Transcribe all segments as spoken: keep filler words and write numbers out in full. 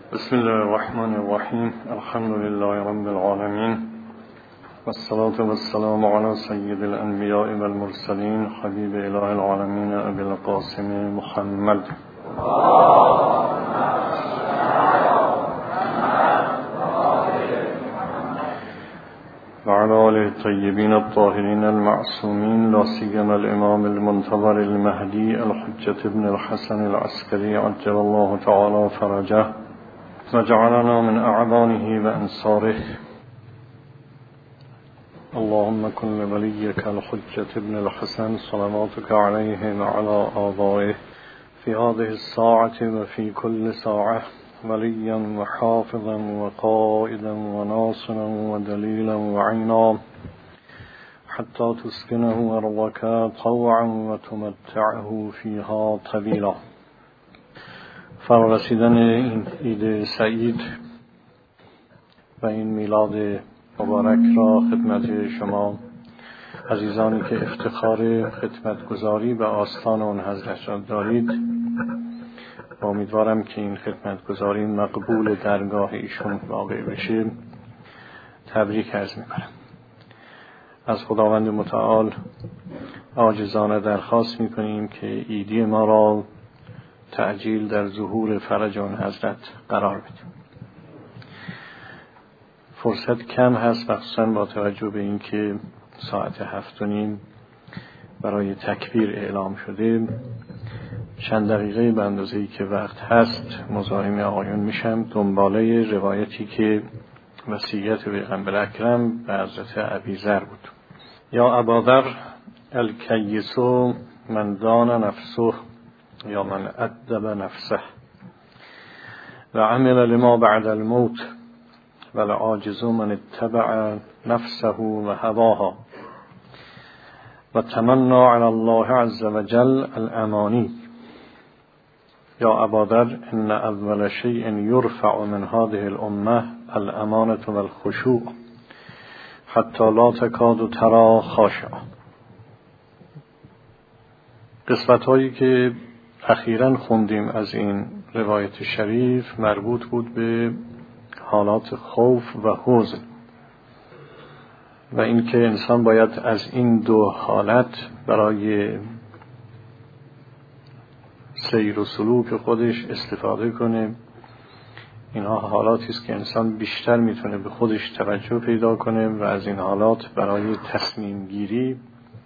بسم الله الرحمن الرحیم. الحمد لله رب العالمین والصلاة والسلام على سید الانبیاء والمرسلین حبیب اله العالمین ابی القاسم محمد وعلى آله الطيبين الطاهرين المعصومين لا سيما الإمام المنتظر المهدي الحجة ابن الحسن العسكري عجل الله تعالى فرجه وجعلنا من أعوانه وأنصاره. اللهم كن لوليك الحجة ابن الحسن صلواتك عليه وعلى آبائه في هذه الساعة وفي كل ساعة وليا وحافظا وقائدا وناصرا ودليلا وعينا حتى تسكنه أرضك طوعا وتمتعه فيها طويلا. فرارسیدن این عید سعید و این میلاد مبارک را خدمت شما عزیزانی که افتخار خدمتگزاری به آستان اون حضرت را دارید، امیدوارم که این خدمتگزاری مقبول درگاه ایشون واقع بشه، تبریک عرض می‌کنم. از خداوند متعال عاجزانه درخواست می‌کنیم که عیدی ما را تعجیل در ظهور فرج آن حضرت قرار بدیم. فرصت کم هست، مخصوصا با توجه به اینکه ساعت هفت و نیم برای تکبیر اعلام شده. چند دقیقه به اندازه‌ای که وقت هست مزاحم آقایون میشم دنباله روایتی که وصیت پیغمبر اکرم به حضرت ابیذر بود. یا اباذر الکیس من دان نفسه یا من ادب نفسه و عمل لما بعد الموت والعاجز من اتبع نفسه و هواها و تمنى على الله عز وجل الامانی. یا اباذر ان اول شیء یرفع من هذه الامه الامانة والخشوع حتی لا تکاد ترى خاشعا. قسمت هایی که اخیراً خوندیم از این روایت شریف مربوط بود به حالات خوف و حزن و اینکه انسان باید از این دو حالت برای سیر و سلوک خودش استفاده کنه. اینها حالاتی است که انسان بیشتر میتونه به خودش توجه پیدا کنه و از این حالات برای تصمیم گیری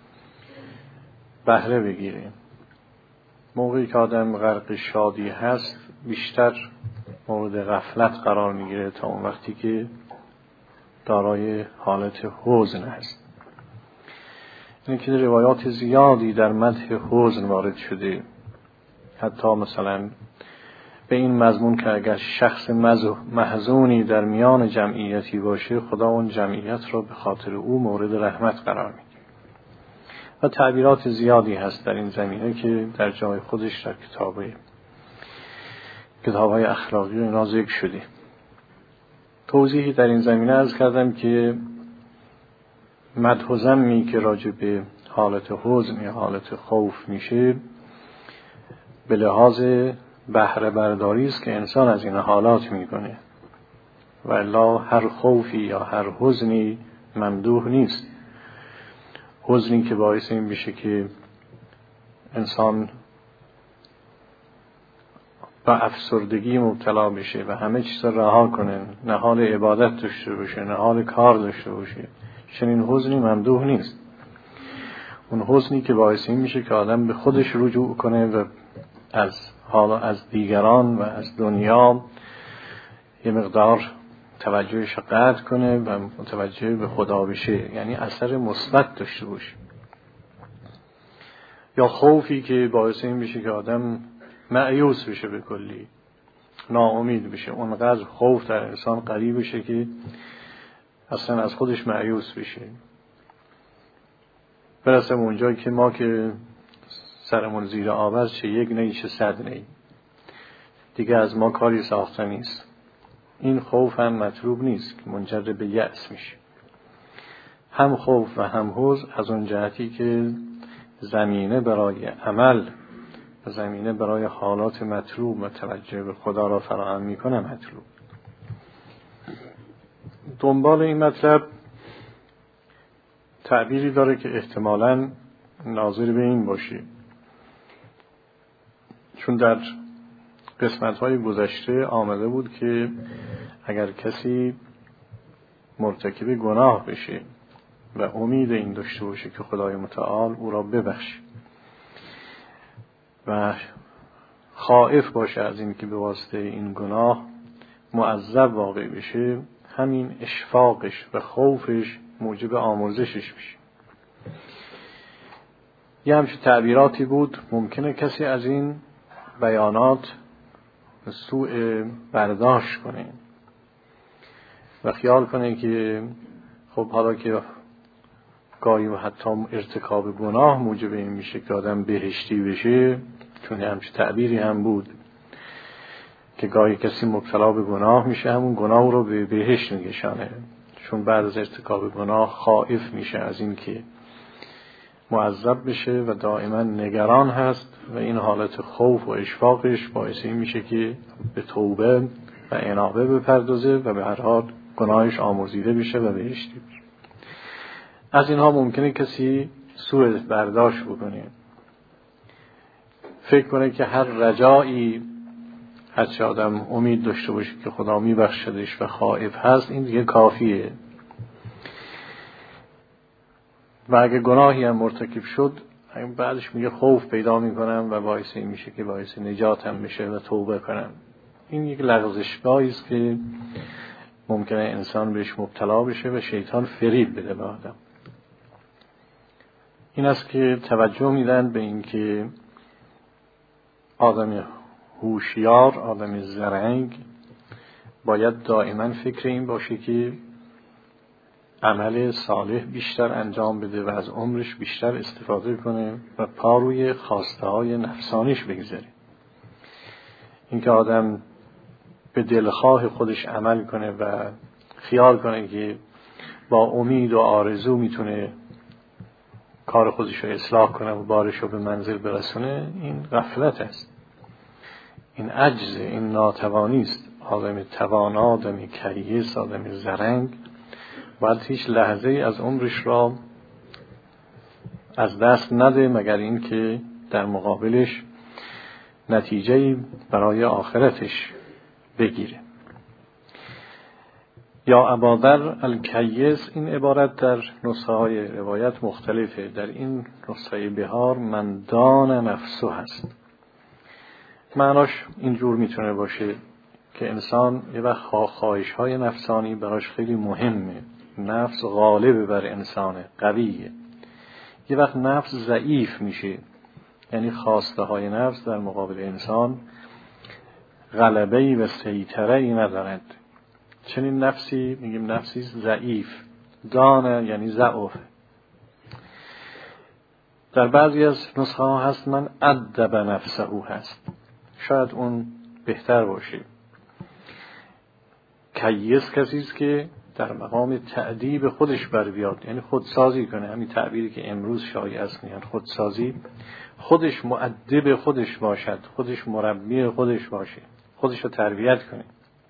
بهره بگیره. موقعی که آدم غرق شادی هست بیشتر مورد غفلت قرار میگیره تا اون وقتی که دارای حالت حزن هست. اینه که روایات زیادی در مدح حزن وارد شده، حتی مثلا به این مضمون که اگر شخص محزونی در میان جمعیتی باشه خدا اون جمعیت را به خاطر او مورد رحمت قرار میده و تعبیرات زیادی هست در این زمینه که در جای خودش در کتابه کتاب‌های اخلاقی و اینا ذکر شده. توضیحی در این زمینه عرض کردم که مدح و ذمی که راجع به حالت حزن یا حالت خوف میشه به لحاظ بهره برداری است که انسان از این حالات میکنه و الا هر خوفی یا هر حزنی ممدوح نیست. حزنی که باعث این بشه که انسان به افسردگی مبتلا بشه و همه چیز را رها کنه، نه حال عبادت داشته باشه نه حال کار داشته باشه، چنین حزنی ممدوح نیست. اون حزنی که باعث این میشه که آدم به خودش رجوع کنه و از حالا از دیگران و از دنیا یه مقدار توجهش قطع کنه و متوجه به خدا بشه، یعنی اثر مثبت داشته باشه. یا خوفی که باعث این بشه که آدم مایوس بشه، به کلی ناامید بشه، اونقدر خوف در انسان قریب بشه که اصلا از خودش مایوس بشه. برسه اونجایی که ما که سرمون زیر آب است، چه یک نی چه صد نی، دیگه از ما کاری ساخته نیست. این خوف هم مطلوب نیست که منجر به یأس میشه. هم خوف و هم حزن از اون جهتی که زمینه برای عمل و زمینه برای حالات مطلوب و توجه به خدا را فراهم میکنه مطلوب. دنبال این مطلب تعبیری داره که احتمالاً ناظر به این باشه، چون در قسمت‌های گذشته آمده بود که اگر کسی مرتکب گناه بشه و امید این داشته باشه که خدای متعال او را ببخشه و خائف باشه از این که به واسطه این گناه معذب واقع بشه، همین اشفاقش و خوفش موجب آمرزشش میشه. یه همچه تعبیراتی بود. ممکنه کسی از این بیانات سوء برداشت کنه و خیال کنه که خب حالا که گاهی و حتی ارتکاب گناه موجب این میشه که آدم بهشتی بشه، چون همچه تعبیری هم بود که گاهی کسی مبتلا به گناه میشه همون گناه رو به بهشت میکشانه، چون بعد از ارتکاب گناه خائف میشه از این که معذب بشه و دائما نگران هست و این حالت خوف و اشفاقش باعث این میشه که به توبه و انابه بپردازه و به هر حال گناهش آمرزیده بشه و بهشتی بشه. از اینها ممکنه کسی سوء برداشت بکنه، فکر کنه که هر رجایی هرچه آدم امید داشته باشه که خدا میبخشدش و خائف هست این دیگه کافیه، و اگه گناهی هم مرتکب شد بعدش میگه خوف پیدا میکنم و باعث این میشه که باعث نجاتم بشه و توبه کنم. این یک لغزشگاهی است که ممکنه انسان بهش مبتلا بشه و شیطان فریب بده به آدم. این است که توجه میدن به این که آدم هوشیار، آدم زرنگ باید دائما فکر این باشه که عمل صالح بیشتر انجام بده و از عمرش بیشتر استفاده کنه و پا روی خواسته های نفسانیش بگذاره. اینکه آدم به دلخواه خودش عمل کنه و خیال کنه که با امید و آرزو میتونه کار خودش رو اصلاح کنه و بارش رو به منزل برسونه، این غفلت است، این عجز، این ناتوانی است. آدم توانا، آدم کیس، آدم زرنگ باید هیچ لحظه ای از عمرش را از دست نده مگر این که در مقابلش نتیجه‌ای برای آخرتش بگیره. یا ابادر الکیس، این عبارت در نسخه های روایت مختلفه. در این نسخه بهار من دان نفسه هست. معناش اینجور میتونه باشه که انسان یه وقت خواهش های نفسانی براش خیلی مهمه، نفس غالب بر انسانه، قویه. یه وقت نفس ضعیف میشه، یعنی خواسته های نفس در مقابل انسان غلبه‌ای و سیطره‌ای ندارد. چنین نفسی میگیم نفسی ضعیف. دانه یعنی ضعف. در بعضی از نسخه ها هست من ادب نفسه او هست، شاید اون بهتر باشه. کیس کسی است که در مقام تأدیب خودش بر بیاد، یعنی خودسازی کنه. همین تعبیری که امروز شایع است میگن خودسازی، خودش مؤدب خودش باشد، خودش مربی خودش باشه، خودش رو تربیت کنه.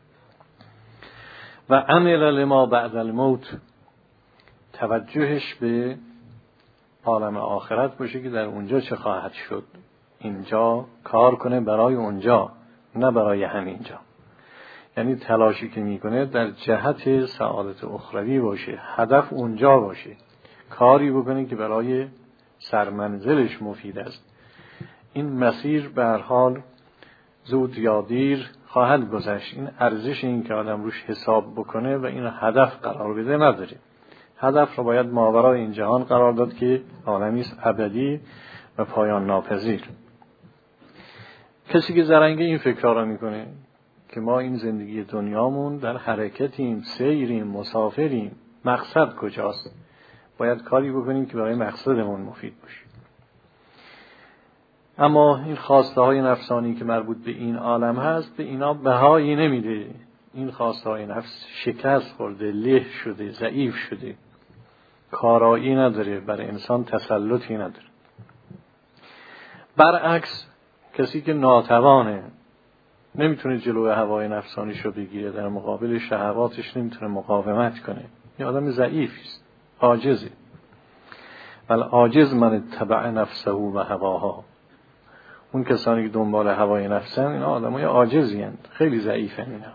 و عمل لما بعد الموت، توجهش به عالم آخرت باشه که در اونجا چه خواهد شد، اینجا کار کنه برای اونجا نه برای همینجا. یعنی تلاشی که میکنه در جهت سعادت اخروی باشه، هدف اونجا باشه، کاری بکنه که برای سرمنزلش مفید است. این مسیر به هر حال زود یا دیر خواهد گذشت. این ارزش این که آدم روش حساب بکنه و این هدف قرار بده نداره. هدف رو باید ماورای این جهان قرار داد که عالمی است ابدی و پایان ناپذیر. کسی که زرنگه این فکرها رو میکنه که ما این زندگی دنیامون در حرکتیم، سیریم، مسافریم، مقصد کجاست؟ باید کاری بکنیم که برای مقصدمون مفید باشه. اما این خواسته های نفسانی که مربوط به این عالم هست به اینا بهایی نمیده. این خواسته های نفس شکست خورده، له شده، ضعیف شده، کارایی نداره، برای انسان تسلطی نداره. برعکس کسی که ناتوانه، نمیتونه جلوی هوای نفسانیش رو بگیره، در مقابل شهواتش نمیتونه مقاومت کنه، یه آدم ضعیفی است، عاجزه. ولی عاجز من اتبع نفسه و هواها، اون کسانی که دنبال هوای نفسن اینا آدمای عاجزی هستند، خیلی ضعیفن اینا.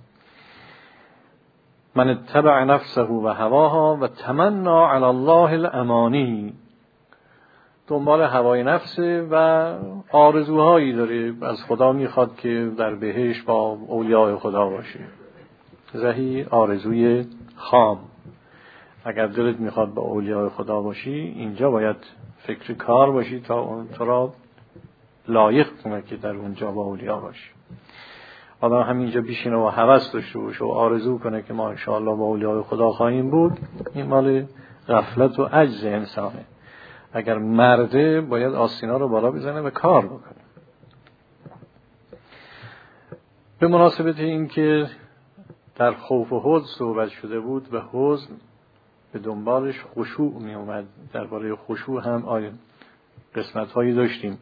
من اتبع نفسه و هواها و تمنا علی الله الامانی، دنبال هوای نفسه و آرزوهایی داره، از خدا میخواد که در بهشت با اولیاء خدا باشه. زهی آرزوی خام. اگر دلت میخواد با اولیاء خدا باشی، اینجا باید فکر کار باشی تا اون تو را لایق کنه که در اونجا با اولیاء باشی. آدم همینجا بیشینه و هوس داشته باشه و آرزو کنه که ما انشاءالله با اولیاء خدا خواهیم بود، این مال غفلت و عجز انسانه. اگر مرده باید آستینا رو بالا بزنه و کار بکنه. به مناسبت این که در خوف و حزن صحبت شده بود و حزن به دنبالش خشوع می اومد، درباره خشوع هم آیه قسمت هایی داشتیم.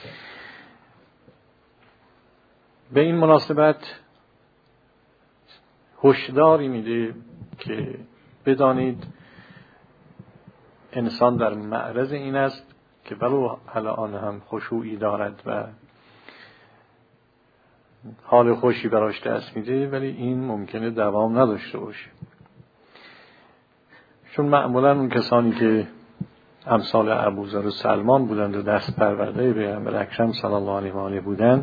به این مناسبت هشداری میده که بدانید انسان در معرض این است که ولو الان هم خشوعی دارد و حال خوشی براش دست میده، ولی این ممکنه دوام نداشته باشه. چون معمولا اون کسانی که امثال ابوذر و سلمان بودند و دست پرورده پیغمبر اکرم صلی الله علیه و آله بودند،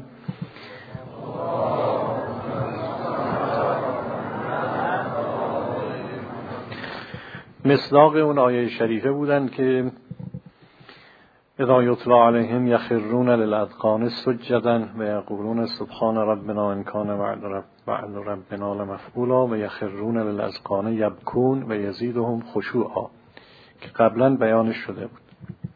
مصداق اون آیه شریفه بودند که اذا یتلی علیهم یخرون للاذقان سجدا و یقولون سبحان ربنا ان کان وعد ربنا لمفعولا و یخرون للاذقان یبکون و یزیدهم خشوعا، که قبلا بیانش شده بود.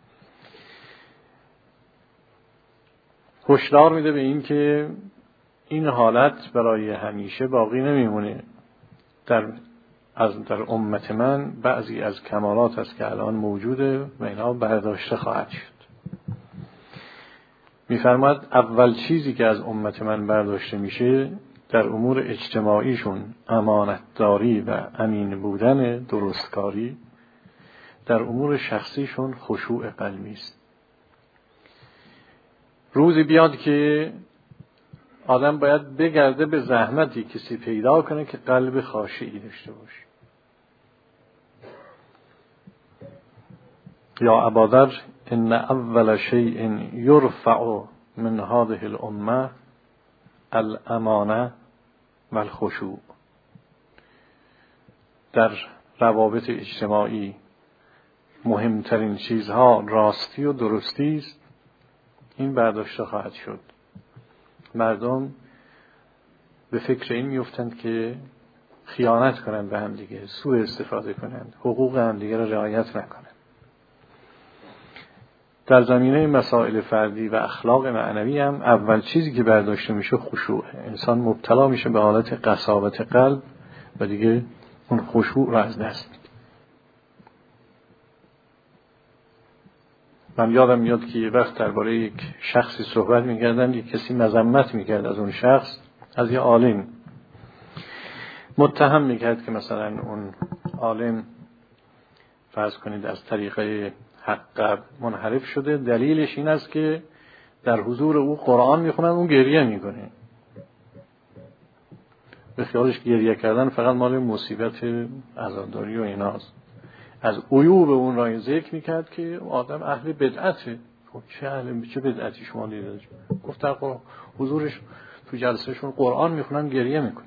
هشدار میده به این که این حالت برای همیشه باقی نمیمونه. در از در امت من بعضی از کمالات است که الان موجوده و اینا برداشته خواهد شد. می‌فرماید اول چیزی که از امت من برداشته میشه در امور اجتماعیشون امانتداری و امین بودن، درستکاری، در امور شخصیشون خشوع قلبی است. روزی بیاد که آدم باید بگرده به زحمتی کسی پیدا کنه که قلب خاشعی داشته باشه. یا ابادر ان اول شیء یرفع من هذه الامه الامانه والخشوع. در روابط اجتماعی مهمترین چیزها راستی و درستی است. این برداشته خواهد شد. مردم به فکر این میفتند که خیانت کنند به هم دیگه، سوء استفاده کنند، حقوق هم دیگه را رعایت نکنند. در زمینه مسائل فردی و اخلاق معنوی هم اول چیزی که برداشته میشه خشوعه. انسان مبتلا میشه به حالت قساوت قلب و دیگه اون خشوع را از دست میده. من یادم میاد که یه وقت درباره یک شخصی صحبت میکردن، یک کسی مذمت میکرد از اون شخص، از یه عالم متهم میکرد که مثلا اون عالم فرض کنید از طریقه حق منحرف شده. دلیلش این است که در حضور او قرآن میخونن، اون گریه میکنه. به خیالش گریه کردن فقط مال مصیبت عزاداری و ایناست. از عیوب اون را ذکر میکرد که آدم اهل بدعته. خب چه اهل چه بدعتی شما دیدید؟ گفت در حضورش تو جلسهشون قرآن میخونن گریه میکنه.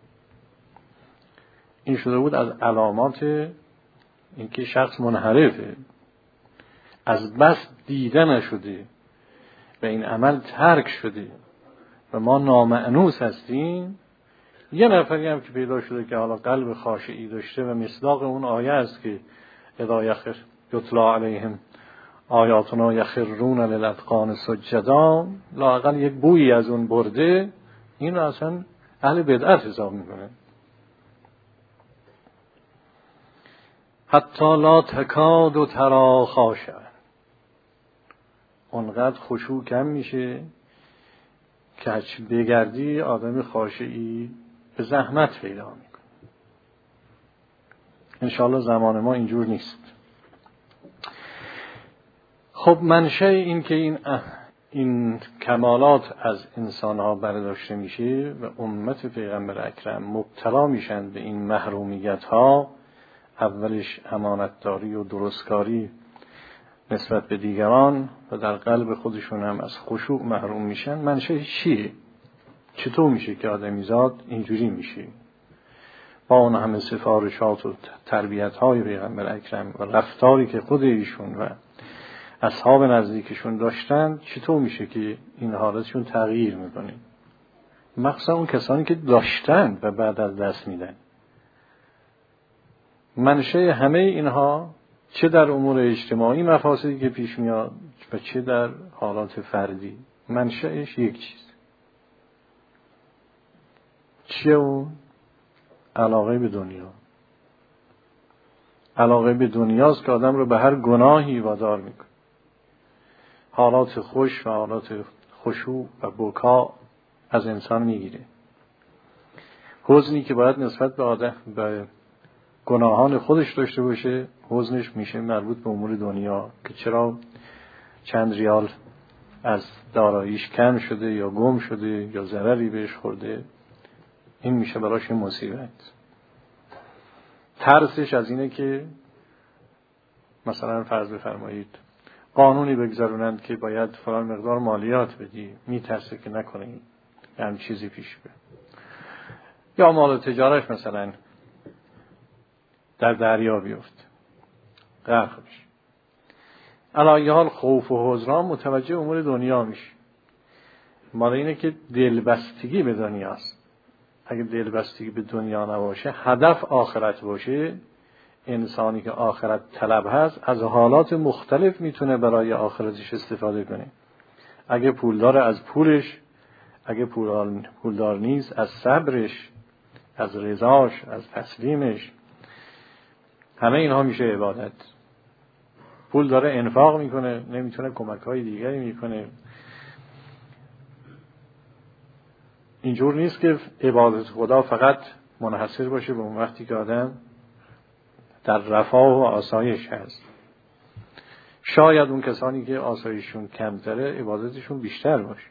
این شده بود از علامات اینکه شخص منحرفه، از بس دیده نشده و این عمل ترک شده و ما نامأنوس هستیم. یه نفری هم که پیدا شده که حالا قلب خاشعی داشته و مصداق اون آیه است که اذا یخر یتلا علیهم آیاتنا یخرون للاذقان سجدا، لااقل یک بویی از اون برده، این اصلا اهل بدعت حساب میکنه. حتی لا تکاد و ترا خاشعا، اونقدر خشوع کم میشه که هرچی بگردی آدم خاشعی به زحمت پیدا میکنی. انشاءالله زمان ما اینجور نیست. خب منشأ این که این این کمالات از انسانها برداشته میشه و امت پیغمبر اکرم مبتلا میشن به این محرومیت ها، اولش امانتداری و درستکاری نسبت به دیگران و در قلب خودشون هم از خشوع محروم میشن. منشأش چیه؟ چطور میشه که آدمیزاد اینجوری میشه؟ با اون همه سفارشات و تربیت های پیغمبر اکرم و رفتاری که خود ایشون و اصحاب نزدیکشون داشتن، چطور میشه که این حالتشون تغییر میکنه؟ مخصوصا اون کسانی که داشتن و بعد از دست میدن. منشأ همه اینها چه در امور اجتماعی مفاسدی که پیش میاد و چه در حالات فردی، منشأش یک چیز. چیه اون؟ علاقه به دنیا. علاقه به دنیاست که آدم رو به هر گناهی وادار میکنه. حالات خوش و حالات خشوع و بکا از انسان میگیره. حزنی که باید نسبت به آدم به گناهان خودش داشته باشه، حزنش میشه مربوط به امور دنیا که چرا چند ریال از داراییش کم شده یا گم شده یا ضرری بهش خورده. این میشه براش مصیبت. ترسش از اینه که مثلا فرض بفرمایید قانونی بگذارونند که باید فلان مقدار مالیات بدی، میترسه که نکنه یعنی چیزی پیش بیاد. یا مال تجارت مثلا در دریا بیفت، غرق بشه. علی حال خوف و حزن متوجه امور دنیا میشه. مال اینه که دلبستگی به دنیاست. اگه دلبستگی به دنیا نباشه، هدف آخرت باشه، انسانی که آخرت طلب هست از حالات مختلف میتونه برای آخرتش استفاده کنه. اگه پولدار از پولش، اگه پولدار نیست از صبرش، از رضاش، از تسلیمش. همه اینها میشه عبادت. پول داره انفاق میکنه، نمیتونه کمک‌های دیگری میکنه. اینجور نیست که عبادت خدا فقط منحصر باشه به اون وقتی که آدم در رفاه و آسایش هست. شاید اون کسانی که آسایششون کمتره عبادتشون بیشتر باشه.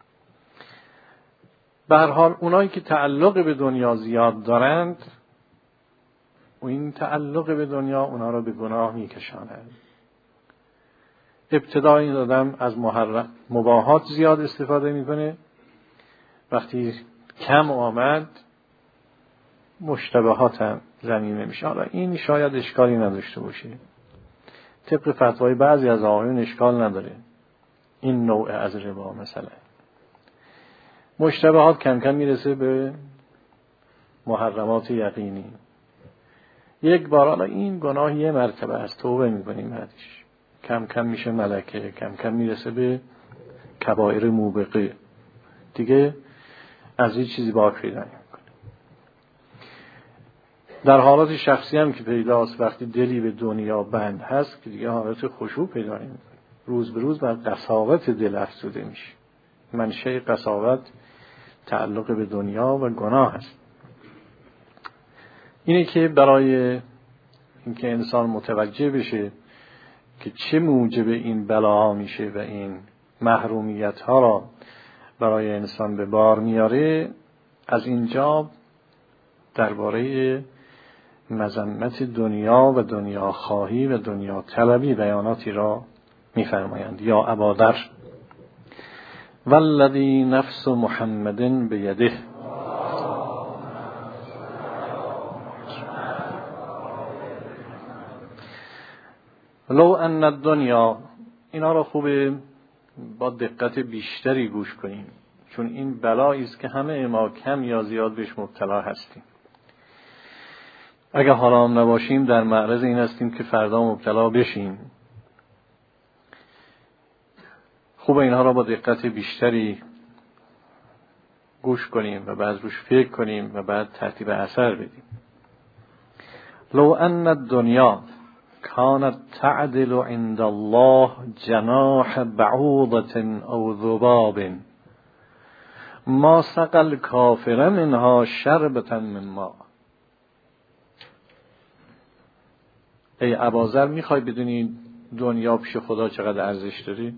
به هر حال اونایی که تعلق به دنیا زیاد دارند و این تعلق به دنیا اونا رو به گناه میکشاند. ابتدا این آدم از محرم مباحات زیاد استفاده میکنه، وقتی کم آمد مشتبهات هم ضمیمه میشه. حالا این شاید اشکالی نداشته باشه، طبق فتوای بعضی از آقایون اشکال نداره این نوع از ربا. مثلا مشتبهات کم کم میرسه به محرمات یقینی. یک بار حالا این گناه یه مرتبه از توبه میکنیم، بعدش کم کم میشه ملکه، کم کم میرسه به کبائر موبقه، دیگه از این چیزی باک پیدا نمیکنه. در حالات شخصی هم که پیداست، وقتی دلی به دنیا بند هست که دیگه حالت خشوع پیدا نمیکنه، روز به روز بر قساوت دل افزوده میشه. منشأ قساوت تعلق به دنیا و گناه هست. اینه که برای اینکه انسان متوجه بشه که چه موجب این بلاها میشه و این محرومیت ها را برای انسان به بار میاره، از اینجا درباره مذمت دنیا و دنیا خواهی و دنیا طلبی بیاناتی را میفرمایند. یا ابادر والذی نفس محمد بیده لو ان الدنیا. اینا را خوبه با دقت بیشتری گوش کنیم، چون این بلایی است که همه ما کم یا زیاد بهش مبتلا هستیم. اگه حالا هم نباشیم در معرض این هستیم که فردا مبتلا بشیم. خوبه اینها را با دقت بیشتری گوش کنیم و بعد روش فکر کنیم و بعد ترتیب اثر بدیم. لو ان الدنیا كانت تعدل عند الله جناح بعوضة او ذباب ما سقل کافر منها شربة من ماء. ای اباذر میخوای بدونی دنیا پیش خدا چقدر ارزش داره؟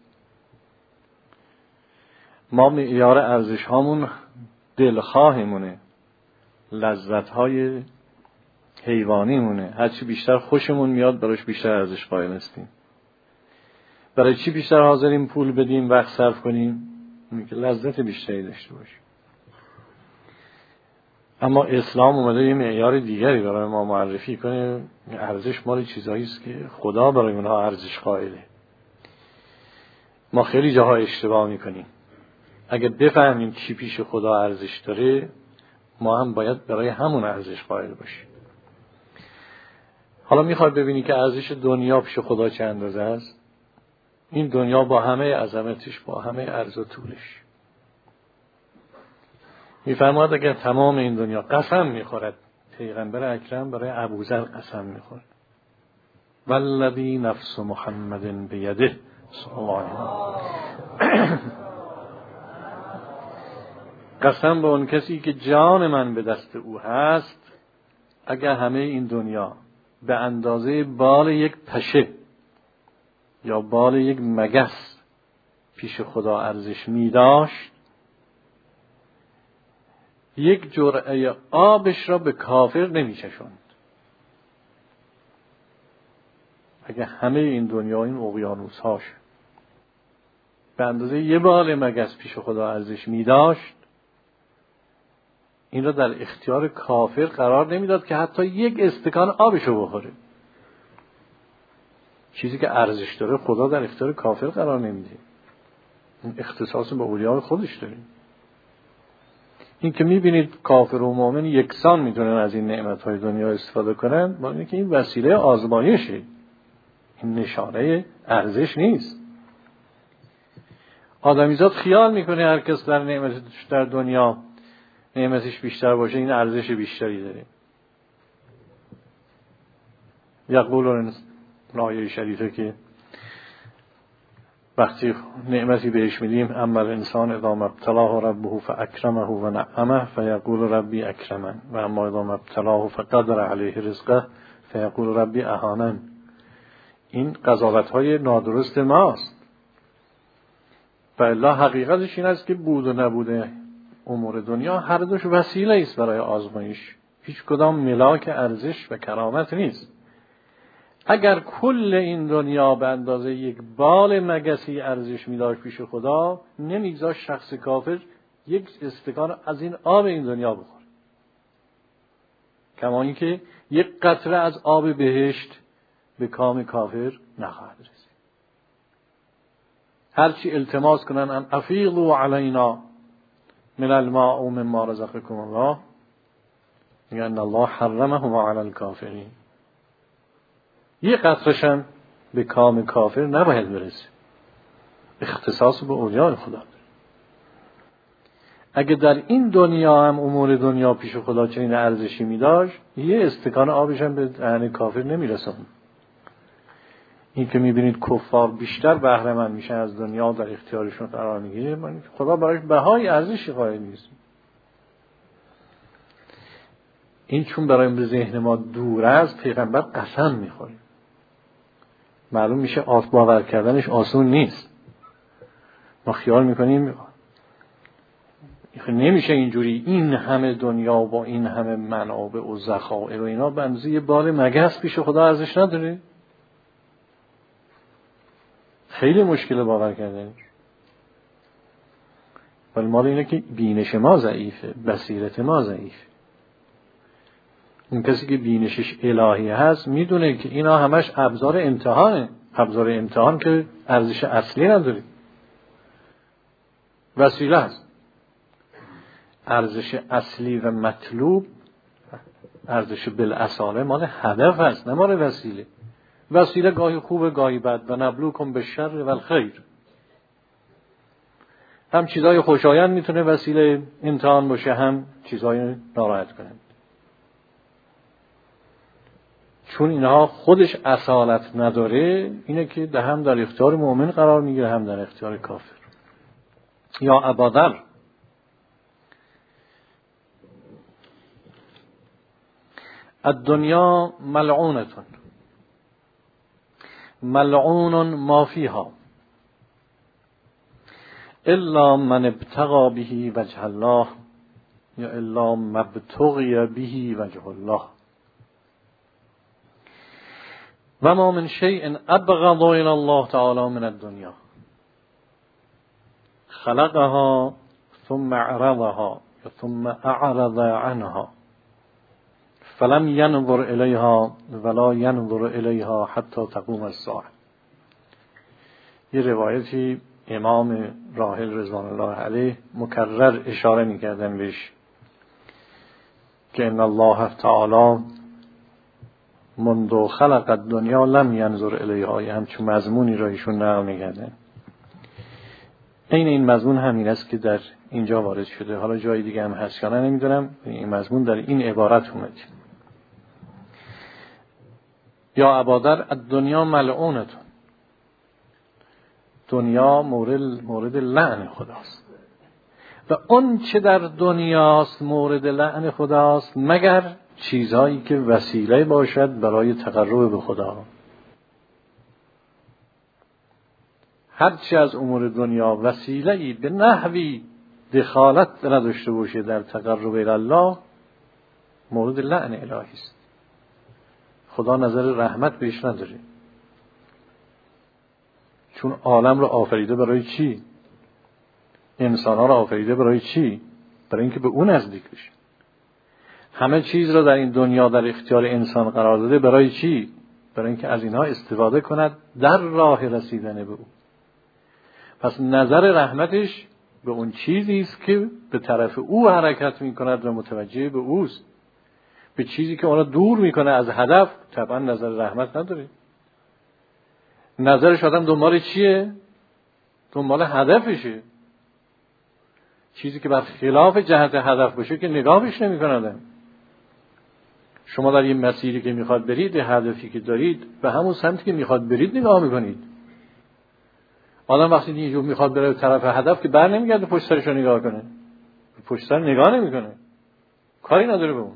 ما معیار ارزش هامون دلخواهمونه، لذت های حیوانی مونه. هرچی بیشتر خوشمون میاد براش بیشتر ارزش قائل هستیم. برای چی بیشتر حاضریم پول بدیم، وقت صرف کنیم؟ میگه لذت بیشتری داشته باشیم. اما اسلام اومده یه معیار دیگری برای ما معرفی کنه. ارزش مال چیزایی است که خدا برای اونها ارزش قائله. ما خیلی جاها اشتباه میکنیم. اگه بفهمیم چی پیش خدا ارزش داره، ما هم باید برای همون ارزش قائل باشیم. حالا میخوای ببینی که ارزش دنیا پیش خدا چه اندازه است؟ این دنیا با همه عظمتش، با همه عرض و طولش، میفرماد اگر تمام این دنیا قسم میخورد، پیغمبر اکرم برای ابوذر قسم میخورد، والذی نفس محمد بیده صلی الله علیه و قسم به اون کسی که جان من به دست او هست، اگر همه این دنیا به اندازه بال یک پشه یا بال یک مگس پیش خدا ارزش می داشت، یک جرعه آبش را به کافر نمی چشوند. اگر همه این دنیا، این اقیانوس هاش به اندازه یه بال مگس پیش خدا ارزش می داشت، این را در اختیار کافر قرار نمیداد که حتی یک استکان آبشو بخوره. چیزی که ارزش داره خدا در اختیار کافر قرار نمیده. این اختصاص به اولیاء خودش داره. این که میبینید کافر و مؤمن یکسان میتونن از این نعمت‌های دنیا استفاده کنن، با اینکه که این وسیله آزمایشه، این نشانه ارزش نیست. آدمیزاد خیال میکنه هر کس در نعمتش در دنیا نعمتش بیشتر باشه این ارزش بیشتری داره. یقولون آیه شریفه که وقتی نعمتی بهش میدیم، اما الانسان اذا ما ابتلاه ربه فاکرمه و نعمه فیقول ربی اکرمن و اما اذا ما ابتلاه فقدر علیه رزقه فیقول ربی اهانن. این قضاوت‌های نادرست ماست. فالا حقیقتش این است که بود و نبوده امور دنیا هر دوش وسیله است برای آزمایش. هیچ کدام ملاک ارزش و کرامت نیست. اگر کل این دنیا به اندازه یک بال مگسی ارزش می داشت پیش خدا، نمیگذاشت شخص کافر یک استکان از این آب این دنیا بخوره. کما اینکه یک قطره از آب بهشت به کام کافر نخواهد رسید. هرچی التماس کنن ان افیضوا علینا من الماء و مما رزقکم الله، میگن الله حرمهما علی الکافرین. یه قطرشم به کام کافر نباید برسه. اختصاص به اولیاء خدا داره. اگه در این دنیا هم امور دنیا پیش خدا چنین ارزشی می داشت، یه استکان آبش هم به دهن کافر نمی رسند. این که می بینید کفار بیشتر بهره مند میشن از دنیا در اختیارشون قرار میگیره، من خدا برایش بهای ارزشی قائل نیست. این چون برای به ذهن ما دور است، پیغمبر قسم میخوره. معلوم میشه آت باور کردنش آسون نیست. ما خیال میکنیم نمیشه اینجوری، این همه دنیا با این همه منابع و ذخایر و اینا به اندازه یه بال مگس پیش خدا ارزش نداره. خیلی مشکل باور کردنش. ولی مال اینه که بینش ما ضعیفه، بصیرت ما ضعیفه. اون کسی که بینشش الهی هست میدونه که اینا همش ابزار امتحانه. ابزار امتحان که ارزش اصلی نداره، وسیله است. ارزش اصلی و مطلوب، ارزش بالاصاله مال هدف است، نه مال وسیله. وسیله گاهی خوبه گاهی بد، و نبلوکم بالشر و الخیر. هم چیزای خوشایند میتونه وسیله امتحان باشه، هم چیزای ناراحت کنند. چون اینها خودش اصالت نداره، اینه که ده هم در اختیار مؤمن قرار میگیره هم در اختیار کافر. یا ابادر الدنیا ملعونة ملعون ما فیها الا من ابتغى به وجه الله یا الا مبتغی به وجه الله و ما من شیء ابغض الی الله تعالی من الدنیا خلقها ثم عرضها ثم اعرض عنها فلم ينظر الیها ولا ينظر الیها حتی تقوم الساعه. یه روایتی امام راحل رضوان الله علیه مکرر اشاره می‌کردن بهش که ان الله تعالی منذ خلق الدنیا لم ينظر الیها، همچون مضمونی را ایشون نقل می‌کردن. این این مضمون همین است که در اینجا وارد شده. حالا جای دیگه هم هست یا نه نمیدونم. این مضمون در این عبارت اومده: یا ابادر الدنیا ملعونة، دنیا مورد مورد لعن خداست و اون چه در دنیاست مورد لعن خداست مگر چیزهایی که وسیله باشد برای تقرب به خدا. هرچی از امور دنیا وسیله‌ای به نحوی دخالت نداشته باشه در تقرب الی الله مورد لعن الهی است. خدا نظر رحمت بهش نداره، چون عالم رو آفریده برای چی؟ انسان‌ها رو آفریده برای چی؟ برای اینکه به اون نزدیک بشه. همه چیز رو در این دنیا در اختیار انسان قرار داده برای چی؟ برای اینکه از اینها استفاده کند در راه رسیدن به او. پس نظر رحمتش به اون چیزی است که به طرف او حرکت می‌کند و متوجه به اوست. به چیزی که اونا دور میکنه از هدف طبعا نظر رحمت نداره. نظرش آدم دنبال چیه؟ دنبال هدفشه. چیزی که بر خلاف جهت هدف باشه که نگاهش نمیکنه آدم. شما در این مسیری که میخواد برید، هدفی که دارید، به همون سمتی که میخواد برید نگاه میکنید. آدم وقتی اینجور میخواد بره به طرف هدف که بر نمیگرده پشت سرش رو نگاه کنه، پشت سر نگاه نمیکنه، کاری نداره به اون.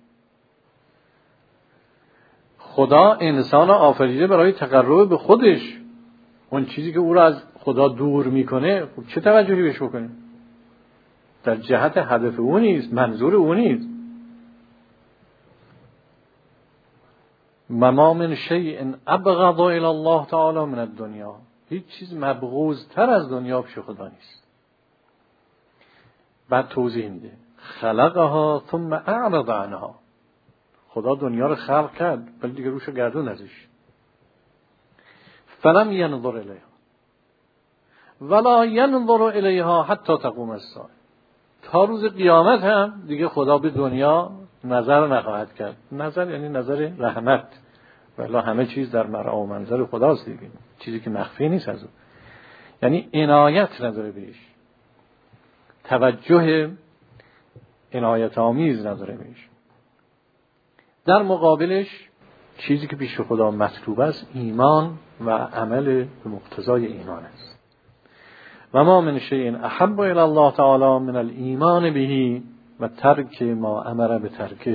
خدا انسان را آفریده برای تقرب به خودش. اون چیزی که او را از خدا دور میکنه خب چه توجهی بهش بکنه؟ در جهت هدف او نیست، منظور او نیست. ما من شیء ابغض الی الله تعالی من الدنیا، هیچ چیز مبغوض تر از دنیا پیش خدا نیست. بعد توضیح میده: خلقها ثم اعرض عنها. خدا دنیا رو خلق کرد ولی دیگه روشو گردون ازش. فلم ینظر الیها ولا ینظر الیها حتی تقوم الساعه. تا روز قیامت هم دیگه خدا به دنیا نظر نخواهد کرد. نظر یعنی نظر رحمت، ولی همه چیز در مرعا و منظر خداست دیگه، چیزی که مخفی نیست از اون. یعنی عنایت نداره بهش، توجه عنایت آمیز نداره بهش. در مقابلش چیزی که پیش خدا مطلوب است ایمان و عمل به مقتضای ایمان است. و ما من شیء احب الی الله تعالی من الایمان به و ترک ما امر به ترکه.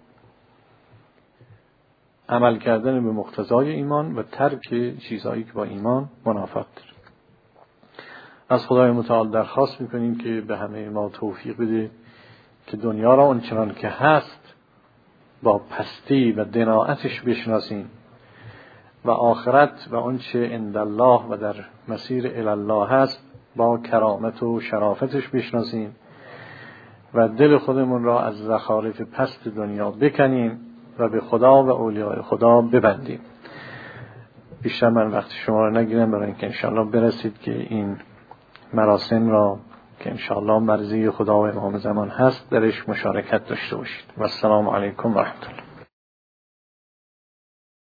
عمل کردن به مقتضای ایمان و ترک چیزهایی که با ایمان منافات داره. از خدای متعال درخواست میکنیم که به همه ما توفیق بده که دنیا را اونچنان که هست با پستی و دناعتش بشناسیم و آخرت و آنچه عند الله و در مسیر الی الله هست با کرامت و شرافتش بشناسیم و دل خودمون را از زخارف پست دنیا بکنیم و به خدا و اولیاء خدا ببندیم. بیشتر من وقت شما را نگیرم برای اینکه انشاءالله برسید که این مراسم را که انشاءالله مرضی خدا و امام زمان هست درش مشارکت داشته باشید. و السلام علیکم و رحمت الله.